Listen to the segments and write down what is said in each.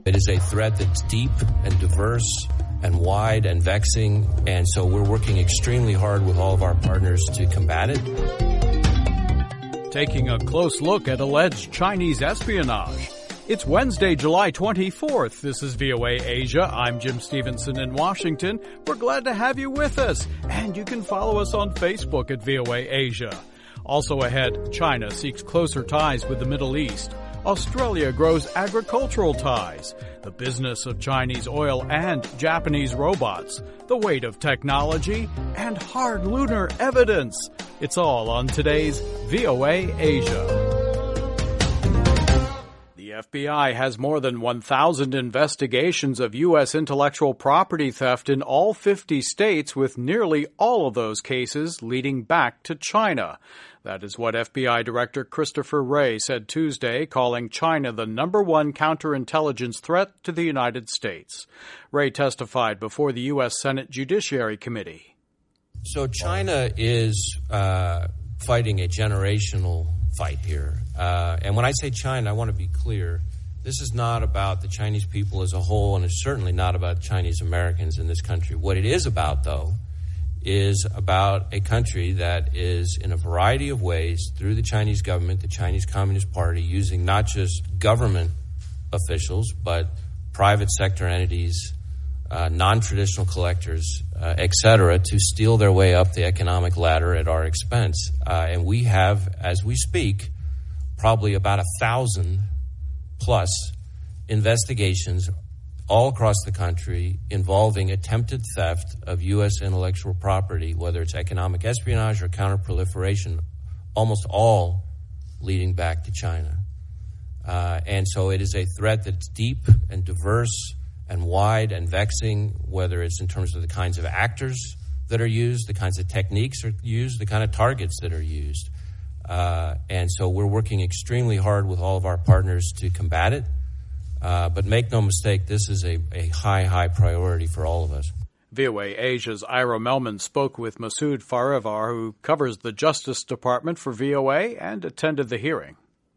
It is a threat that's deep and diverse and wide and vexing, and so we're working extremely hard with all of our partners to combat it. Taking a close look at alleged Chinese espionage. It's Wednesday, July 24th. This is VOA Asia. I'm Jim Stevenson in Washington. We're glad to have you with us, and you can follow us on Facebook at VOA Asia. Also ahead, China seeks closer ties with the Middle East. Australia grows agricultural ties, the business of Chinese oil and Japanese robots, the weight of technology, and hard lunar evidence. It's all on today's VOA Asia. The FBI has more than 1,000 investigations of U.S. intellectual property theft in all 50 states, with nearly all of those cases leading back to China. That is what FBI Director Christopher Wray said Tuesday, calling China the #1 counterintelligence threat to the United States. Wray testified before the U.S. Senate Judiciary Committee. So China is fighting a generational fight here. And when I say China, I want to be clear. This is not about the Chinese people as a whole, and it's certainly not about Chinese Americans in this country. What it is about, though, is about a country that is, in a variety of ways, through the Chinese government, the Chinese Communist Party, using not just government officials, but private sector entities, non-traditional collectors, et cetera, to steal their way up the economic ladder at our expense. And we have, as we speak, probably about 1,000 plus investigations all across the country involving attempted theft of U.S. intellectual property, whether it's economic espionage or counterproliferation, almost all leading back to China. And so it is a threat that's deep and diverse and wide and vexing, whether it's in terms of the kinds of actors that are used, the kinds of techniques are used, the kind of targets that are used. And so we're working extremely hard with all of our partners to combat it. But make no mistake, this is a high priority for all of us. VOA Asia's Ira Melman spoke with Masood Farivar, who covers the Justice Department for VOA and attended the hearing.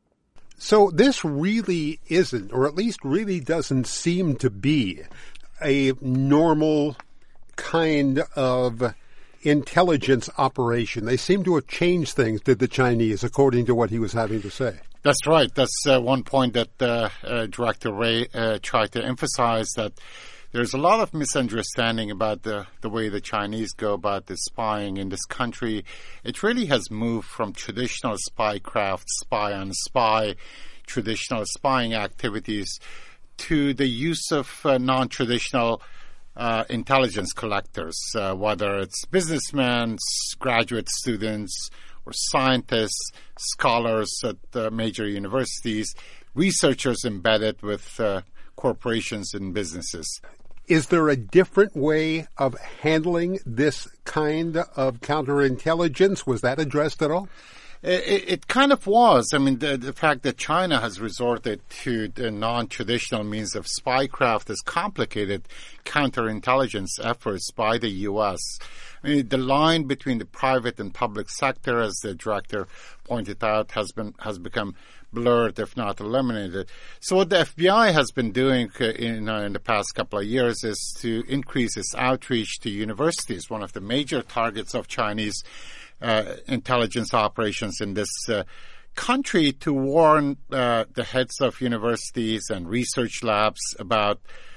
So this really isn't, or at least really doesn't seem to be, a normal kind of intelligence operation. They seem to have changed things, did the Chinese, according to what he was having to say. That's right. That's one point that Director Wray tried to emphasize, that there's a lot of misunderstanding about the way the Chinese go about the spying in this country. It really has moved from traditional spycraft, spy on spy, traditional spying activities, to the use of non-traditional intelligence collectors, whether it's businessmen, graduate students, or scientists, scholars at major universities, researchers embedded with corporations and businesses. Is there a different way of handling this kind of counterintelligence? Was that addressed at all? It kind of was. I mean, the fact that China has resorted to the non-traditional means of spycraft has complicated counterintelligence efforts by the U.S. I mean, the line between the private and public sector, as the director pointed out, has become blurred, if not eliminated. So what the FBI has been doing in the past couple of years is to increase its outreach to universities, one of the major targets of Chinese intelligence operations in this country, to warn the heads of universities and research labs about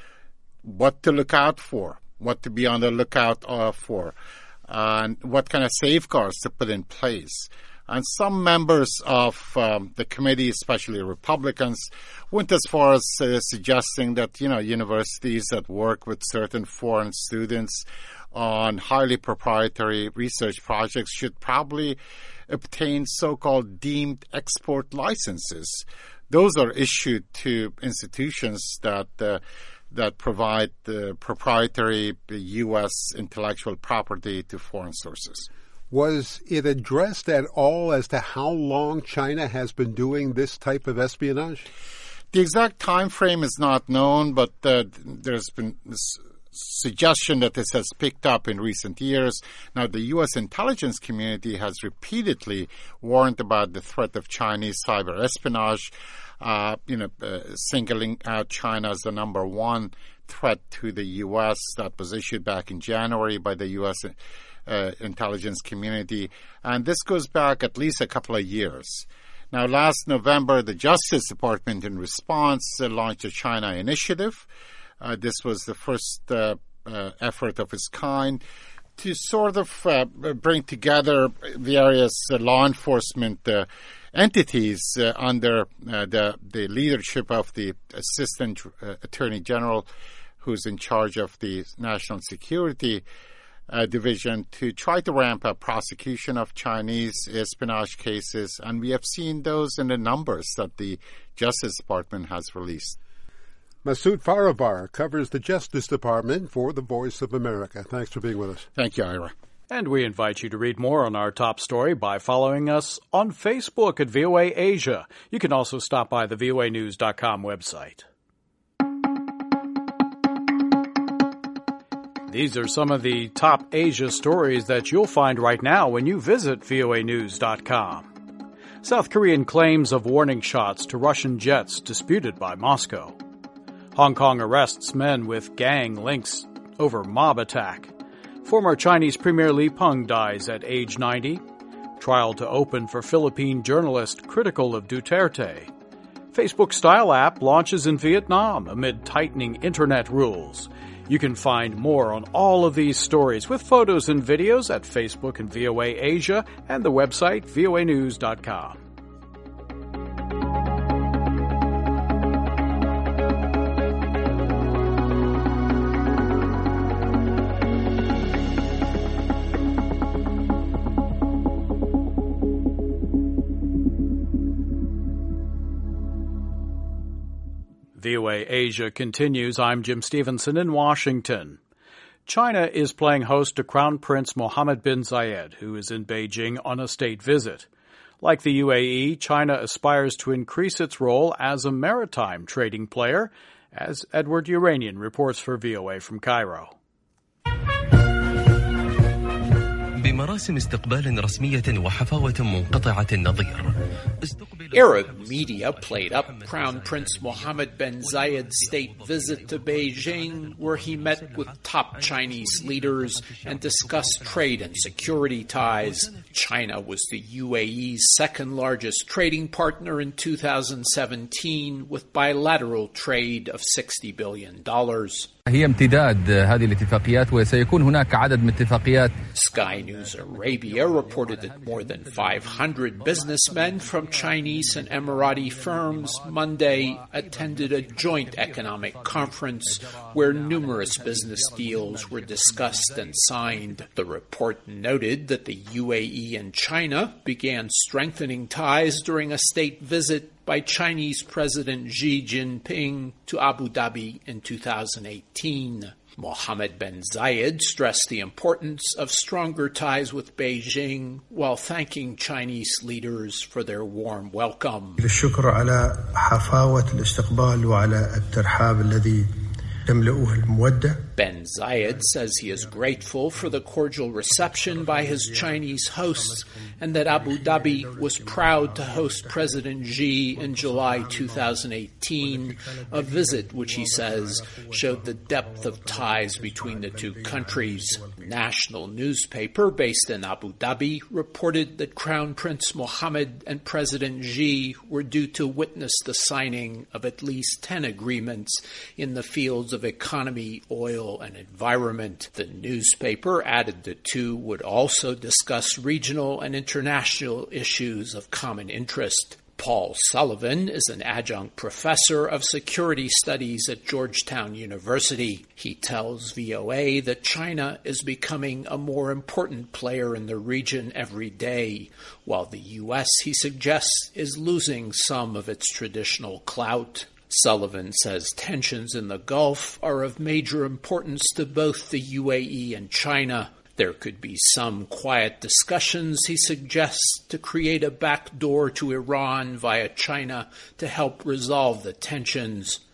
what to look out for, what to be on the lookout for, and what kind of safeguards to put in place. And some members of the committee, especially Republicans, went as far as suggesting that, universities that work with certain foreign students on highly proprietary research projects should probably obtain so-called deemed export licenses. Those are issued to institutions that provide the proprietary U.S. intellectual property to foreign sources. Was it addressed at all as to how long China has been doing this type of espionage? The exact time frame is not known, but there's been this suggestion that this has picked up in recent years. Now, the U.S. intelligence community has repeatedly warned about the threat of Chinese cyber espionage. singling out China as the number one threat to the U.S. That was issued back in January by the U.S. Intelligence community. And this goes back at least a couple of years. Now, last November, the Justice Department, in response, launched a China Initiative. This was the first effort of its kind to sort of bring together various law enforcement entities under the leadership of the Assistant Attorney General, who's in charge of the National Security Division, to try to ramp up prosecution of Chinese espionage cases. And we have seen those in the numbers that the Justice Department has released. Masoud Farivar covers the Justice Department for The Voice of America. Thanks for being with us. Thank you, Ira. And we invite you to read more on our top story by following us on Facebook at VOA Asia. You can also stop by the voanews.com website. These are some of the top Asia stories that you'll find right now when you visit voanews.com. South Korean claims of warning shots to Russian jets disputed by Moscow. Hong Kong arrests men with gang links over mob attack. Former Chinese Premier Li Peng dies at age 90. Trial to open for Philippine journalist critical of Duterte. Facebook style app launches in Vietnam amid tightening internet rules. You can find more on all of these stories with photos and videos at Facebook and VOA Asia and the website voanews.com. VOA Asia continues. I'm Jim Stevenson in Washington. China is playing host to Crown Prince Mohammed bin Zayed, who is in Beijing on a state visit. Like the UAE, China aspires to increase its role as a maritime trading player, as Edward Uranian reports for VOA from Cairo. بمراسم استقبال رسمية وحفاوة منقطعة النظير. Arab media played up Crown Prince Mohammed bin Zayed's state visit to Beijing, where he met with top Chinese leaders and discussed trade and security ties. China was the UAE's second largest trading partner in 2017, with bilateral trade of $60 billion. هي امتداد هذه الاتفاقيات وسيكون هناك عدد من اتفاقيات. Sky News Arabia reported that more than 500 businessmen from Chinese and Emirati firms Monday attended a joint economic conference where numerous business deals were discussed and signed. The report noted that the UAE and China began strengthening ties during a state visit by Chinese President Xi Jinping to Abu Dhabi in 2018. Mohammed bin Zayed stressed the importance of stronger ties with Beijing while thanking Chinese leaders for their warm welcome. للشكر على حفاوة الاستقبال وعلى الترحاب الذي تملؤه المودة. Ben Zayed says he is grateful for the cordial reception by his Chinese hosts and that Abu Dhabi was proud to host President Xi in July 2018, a visit which he says showed the depth of ties between the two countries. A national newspaper based in Abu Dhabi reported that Crown Prince Mohammed and President Xi were due to witness the signing of at least 10 agreements in the fields of economy, oil, and environment. The newspaper added the two would also discuss regional and international issues of common interest. Paul Sullivan is an adjunct professor of security studies at Georgetown University. He tells VOA that China is becoming a more important player in the region every day, while the U.S., he suggests, is losing some of its traditional clout. Sullivan says tensions in the Gulf are of major importance to both the UAE and China. There could be some quiet discussions, he suggests, to create a backdoor to Iran via China to help resolve the tensions.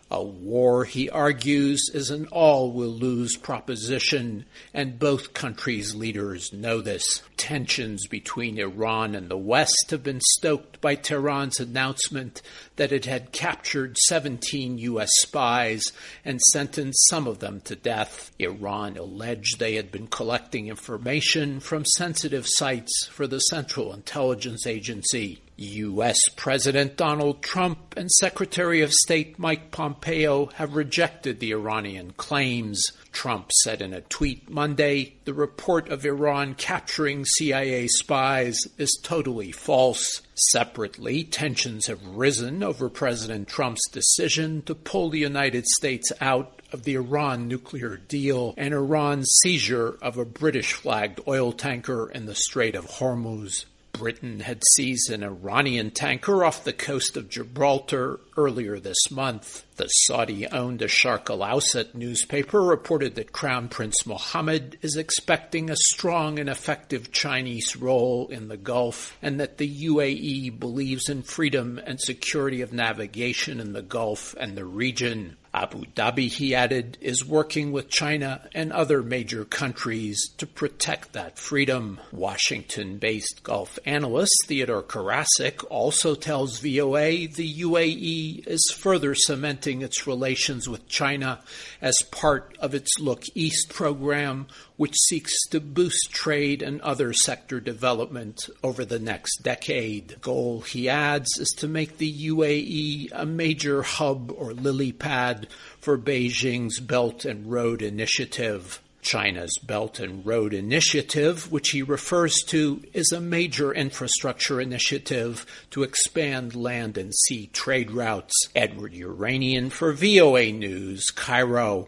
A war, he argues, is an all-will-lose proposition, and both countries' leaders know this. Tensions between Iran and the West have been stoked by Tehran's announcement that it had captured 17 U.S. spies and sentenced some of them to death. Iran alleged they had been collecting information from sensitive sites for the Central Intelligence Agency. U.S. President Donald Trump and Secretary of State Mike Pompeo have rejected the Iranian claims. Trump said in a tweet Monday, the report of Iran capturing CIA spies is totally false. Separately, tensions have risen over President Trump's decision to pull the United States out of the Iran nuclear deal and Iran's seizure of a British-flagged oil tanker in the Strait of Hormuz. Britain had seized an Iranian tanker off the coast of Gibraltar earlier this month. The Saudi-owned Sharq al-Awsat newspaper reported that Crown Prince Mohammed is expecting a strong and effective Chinese role in the Gulf, and that the UAE believes in freedom and security of navigation in the Gulf and the region. Abu Dhabi, he added, is working with China and other major countries to protect that freedom. Washington-based Gulf analyst Theodore Karasik also tells VOA the UAE is further cementing its relations with China as part of its Look East program, which seeks to boost trade and other sector development over the next decade. The goal, he adds, is to make the UAE a major hub or lily pad for Beijing's Belt and Road Initiative. China's Belt and Road Initiative, which he refers to, is a major infrastructure initiative to expand land and sea trade routes. Edward Uranian for VOA News, Cairo.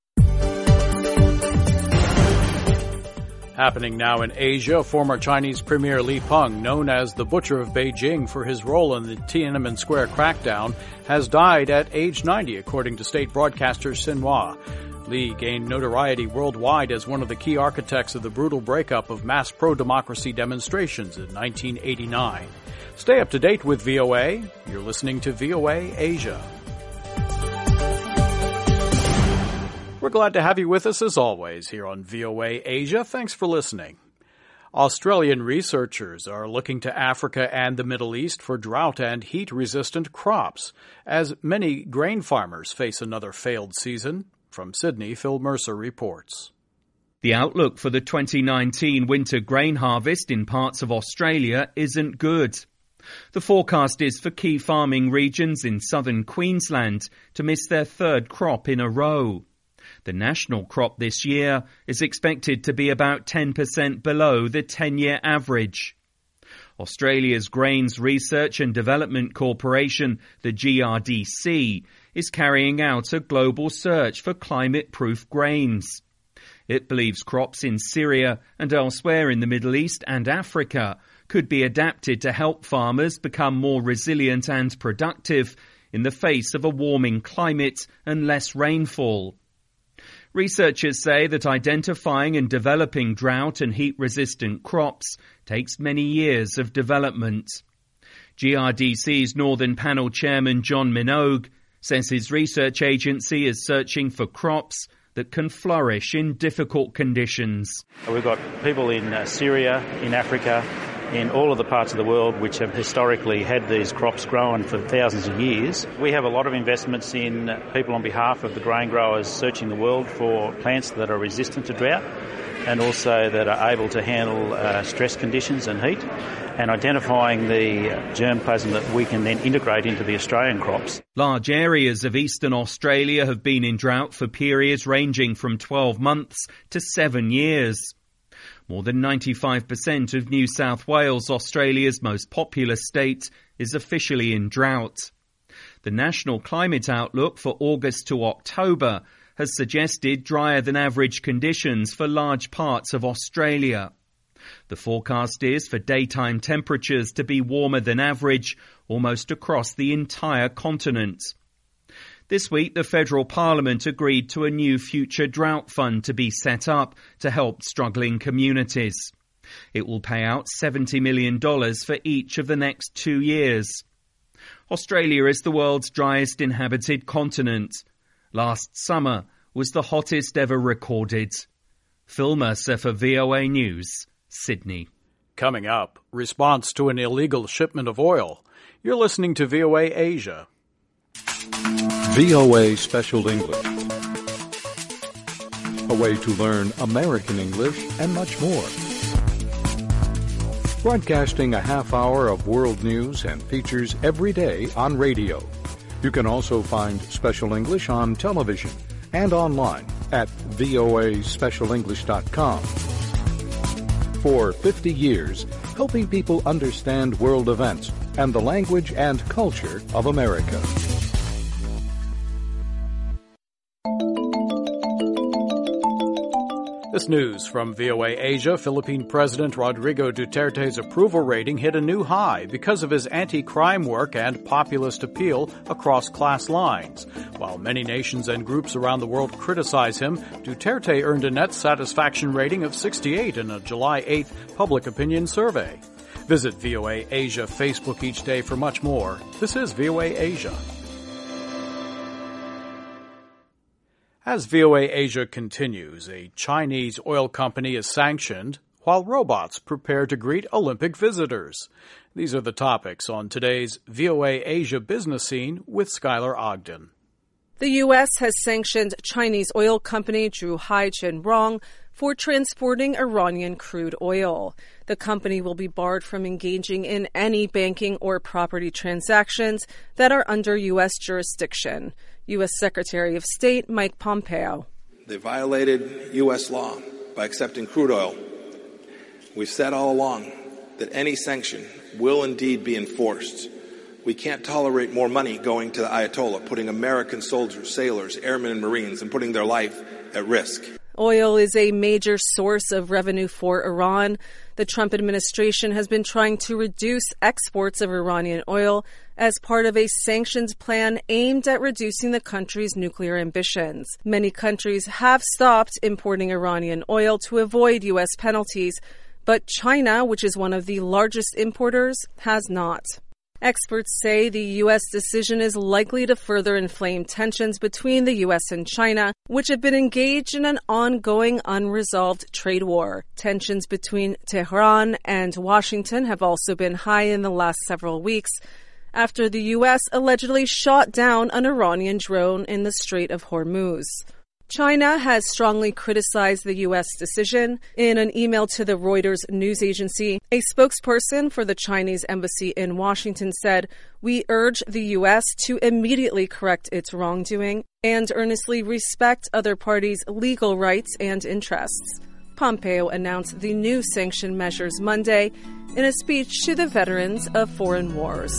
Happening now in Asia, former Chinese Premier Li Peng, known as the Butcher of Beijing for his role in the Tiananmen Square crackdown, has died at age 90, according to state broadcaster Xinhua. Li gained notoriety worldwide as one of the key architects of the brutal breakup of mass pro-democracy demonstrations in 1989. Stay up to date with VOA. You're listening to VOA Asia. We're glad to have you with us as always here on VOA Asia. Thanks for listening. Australian researchers are looking to Africa and the Middle East for drought and heat-resistant crops, as many grain farmers face another failed season. From Sydney, Phil Mercer reports. The outlook for the 2019 winter grain harvest in parts of Australia isn't good. The forecast is for key farming regions in southern Queensland to miss their third crop in a row. The national crop this year is expected to be about 10% below the 10-year average. Australia's Grains Research and Development Corporation, the GRDC, is carrying out a global search for climate-proof grains. It believes crops in Syria and elsewhere in the Middle East and Africa could be adapted to help farmers become more resilient and productive in the face of a warming climate and less rainfall. Researchers say that identifying and developing drought and heat-resistant crops takes many years of development. GRDC's Northern Panel Chairman John Minogue says his research agency is searching for crops that can flourish in difficult conditions. We've got people in Syria, in Africa, in all of the parts of the world which have historically had these crops grown for thousands of years. We have a lot of investments in people on behalf of the grain growers searching the world for plants that are resistant to drought and also that are able to handle stress conditions and heat, and identifying the germplasm that we can then integrate into the Australian crops. Large areas of eastern Australia have been in drought for periods ranging from 12 months to 7 years. More than 95% of New South Wales, Australia's most populous state, is officially in drought. The National Climate Outlook for August to October has suggested drier than average conditions for large parts of Australia. The forecast is for daytime temperatures to be warmer than average almost across the entire continent. This week, the Federal Parliament agreed to a new future drought fund to be set up to help struggling communities. It will pay out $70 million for each of the next 2 years. Australia is the world's driest inhabited continent. Last summer was the hottest ever recorded. Phil Mercer for VOA News, Sydney. Coming up, response to an illegal shipment of oil. You're listening to VOA Asia. VOA Special English. A way to learn American English and much more. Broadcasting a half hour of world news and features every day on radio. You can also find Special English on television and online at voaspecialenglish.com. For 50 years, helping people understand world events and the language and culture of America. This news from VOA Asia. Philippine President Rodrigo Duterte's approval rating hit a new high because of his anti-crime work and populist appeal across class lines. While many nations and groups around the world criticize him, Duterte earned a net satisfaction rating of 68 in a July 8th public opinion survey. Visit VOA Asia Facebook each day for much more. This is VOA Asia. As VOA Asia continues, a Chinese oil company is sanctioned while robots prepare to greet Olympic visitors. These are the topics on today's VOA Asia Business Scene with Skylar Ogden. The U.S. has sanctioned Chinese oil company Zhuhai Zhenrong for transporting Iranian crude oil. The company will be barred from engaging in any banking or property transactions that are under U.S. jurisdiction. U.S. Secretary of State Mike Pompeo. They violated U.S. law by accepting crude oil. We've said all along that any sanction will indeed be enforced. We can't tolerate more money going to the Ayatollah, putting American soldiers, sailors, airmen, and Marines, and putting their life at risk. Oil is a major source of revenue for Iran. The Trump administration has been trying to reduce exports of Iranian oil as part of a sanctions plan aimed at reducing the country's nuclear ambitions. Many countries have stopped importing Iranian oil to avoid U.S. penalties, but China, which is one of the largest importers, has not. Experts say the U.S. decision is likely to further inflame tensions between the U.S. and China, which have been engaged in an ongoing unresolved trade war. Tensions between Tehran and Washington have also been high in the last several weeks after the U.S. allegedly shot down an Iranian drone in the Strait of Hormuz. China has strongly criticized the U.S. decision. In an email to the Reuters news agency, a spokesperson for the Chinese embassy in Washington said, "We urge the U.S. to immediately correct its wrongdoing and earnestly respect other parties' legal rights and interests." Pompeo announced the new sanction measures Monday in a speech to the veterans of foreign wars.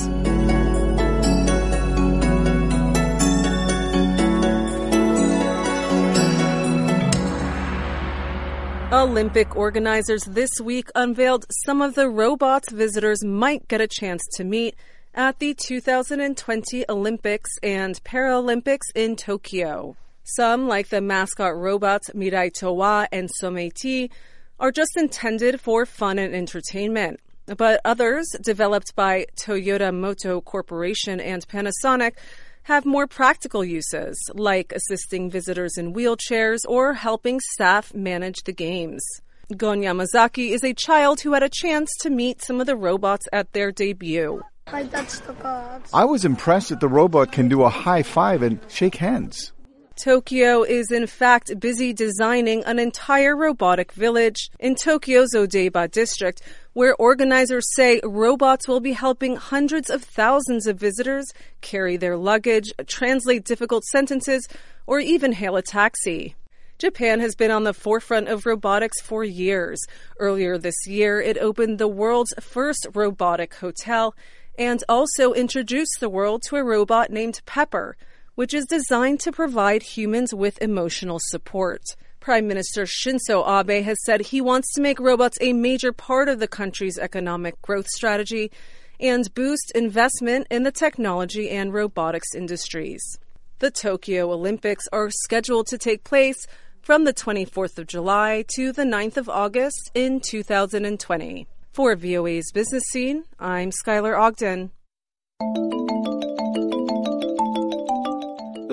Olympic organizers this week unveiled some of the robots visitors might get a chance to meet at the 2020 Olympics and Paralympics in Tokyo. Some, like the mascot robots Mirai Towa and Someiti, are just intended for fun and entertainment. But others, developed by Toyota Motor Corporation and Panasonic, have more practical uses, like assisting visitors in wheelchairs or helping staff manage the games. Gon Yamazaki is a child who had a chance to meet some of the robots at their debut. I was impressed that the robot can do a high five and shake hands. Tokyo is in fact busy designing an entire robotic village in Tokyo's Odaiba district, where organizers say robots will be helping hundreds of thousands of visitors carry their luggage, translate difficult sentences, or even hail a taxi. Japan has been on the forefront of robotics for years. Earlier this year, it opened the world's first robotic hotel and also introduced the world to a robot named Pepper, which is designed to provide humans with emotional support. Prime Minister Shinzo Abe has said he wants to make robots a major part of the country's economic growth strategy and boost investment in the technology and robotics industries. The Tokyo Olympics are scheduled to take place from the 24th of July to the 9th of August in 2020. For VOA's Business Scene, I'm Skylar Ogden.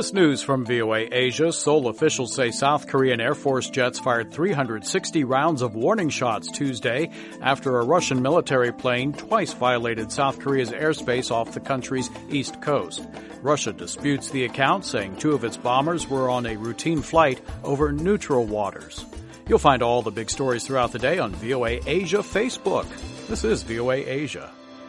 This news from VOA Asia. Seoul officials say South Korean Air Force jets fired 360 rounds of warning shots Tuesday after a Russian military plane twice violated South Korea's airspace off the country's east coast. Russia disputes the account, saying 2 of its bombers were on a routine flight over neutral waters. You'll find all the big stories throughout the day on VOA Asia Facebook. This is VOA Asia.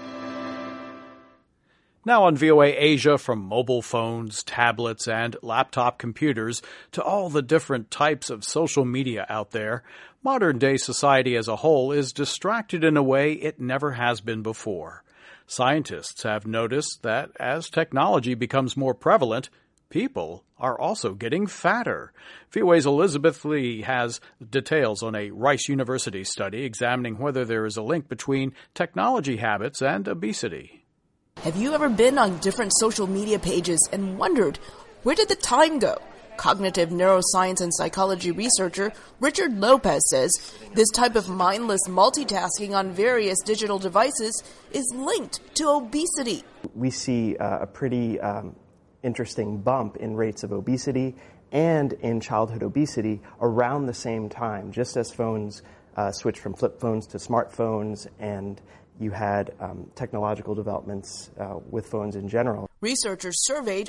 Now on VOA Asia, from mobile phones, tablets, and laptop computers to all the different types of social media out there, modern-day society as a whole is distracted in a way it never has been before. Scientists have noticed that as technology becomes more prevalent, people are also getting fatter. VOA's Elizabeth Lee has details on a Rice University study examining whether there is a link between technology habits and obesity. Have you ever been on different social media pages and wondered, where did the time go? Cognitive neuroscience and psychology researcher Richard Lopez says this type of mindless multitasking on various digital devices is linked to obesity. We see a pretty interesting bump in rates of obesity and in childhood obesity around the same time, just as phones switched from flip phones to smartphones, and you had technological developments with phones in general. Researchers surveyed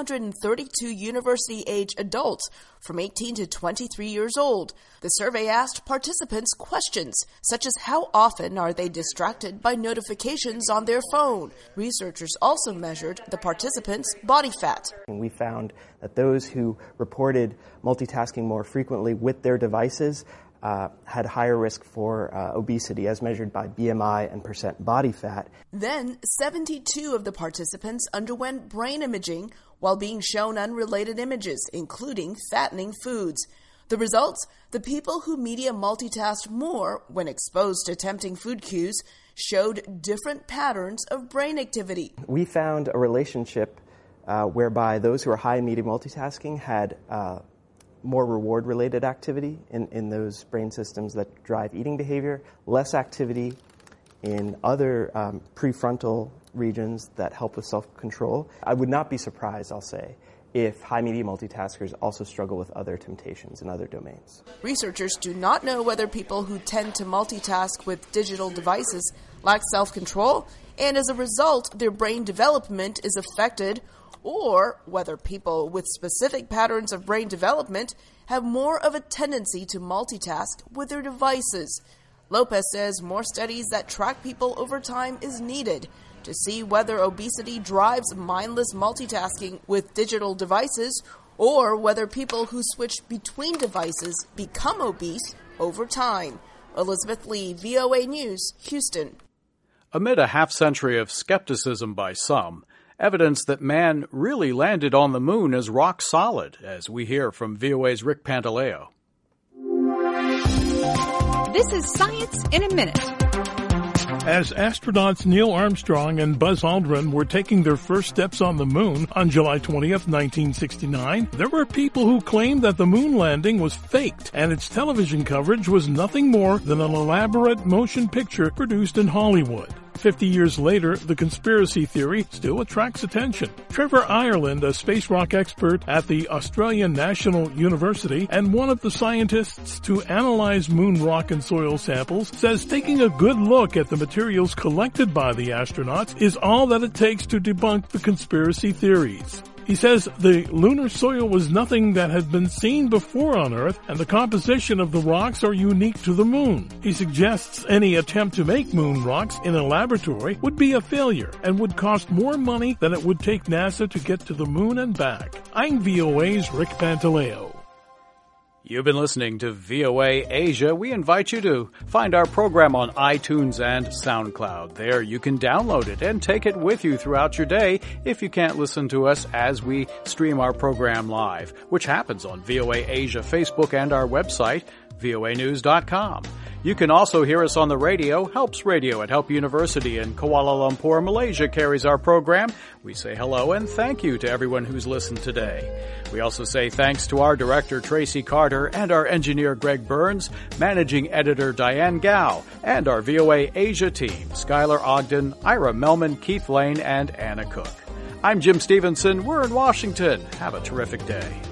132 university-age adults from 18 to 23 years old. The survey asked participants questions such as how often are they distracted by notifications on their phone. Researchers also measured the participants' body fat. And we found that those who reported multitasking more frequently with their devices had higher risk for obesity as measured by BMI and percent body fat. Then 72 of the participants underwent brain imaging while being shown unrelated images, including fattening foods. The results? The people who media multitasked more when exposed to tempting food cues showed different patterns of brain activity. We found a relationship whereby those who are high in media multitasking had more reward-related activity in those brain systems that drive eating behavior, less activity in other prefrontal regions that help with self-control. I would not be surprised, I'll say, if high media multitaskers also struggle with other temptations in other domains. Researchers do not know whether people who tend to multitask with digital devices lack self-control, and as a result, their brain development is affected, or whether people with specific patterns of brain development have more of a tendency to multitask with their devices. Lopez says more studies that track people over time is needed to see whether obesity drives mindless multitasking with digital devices or whether people who switch between devices become obese over time. Elizabeth Lee, VOA News, Houston. Amid a half-century of skepticism by some, evidence that man really landed on the moon is rock solid, as we hear from VOA's Rick Pantaleo. This is Science in a Minute. As astronauts Neil Armstrong and Buzz Aldrin were taking their first steps on the moon on July 20th, 1969, there were people who claimed that the moon landing was faked and its television coverage was nothing more than an elaborate motion picture produced in Hollywood. 50 years later, the conspiracy theory still attracts attention. Trevor Ireland, a space rock expert at the Australian National University and one of the scientists to analyze moon rock and soil samples, says taking a good look at the materials collected by the astronauts is all that it takes to debunk the conspiracy theories. He says the lunar soil was nothing that had been seen before on Earth, and the composition of the rocks are unique to the moon. He suggests any attempt to make moon rocks in a laboratory would be a failure and would cost more money than it would take NASA to get to the moon and back. I'm VOA's Rick Pantaleo. You've been listening to VOA Asia. We invite you to find our program on iTunes and SoundCloud. There you can download it and take it with you throughout your day if you can't listen to us as we stream our program live, which happens on VOA Asia Facebook and our website, voanews.com. You can also hear us on the radio. Helps Radio at Help University in Kuala Lumpur, Malaysia carries our program. We say hello and thank you to everyone who's listened today. We also say thanks to our director, Tracy Carter, and our engineer, Greg Burns, managing editor, Diane Gao, and our VOA Asia team, Skylar Ogden, Ira Melman, Keith Lane, and Anna Cook. I'm Jim Stevenson. We're in Washington. Have a terrific day.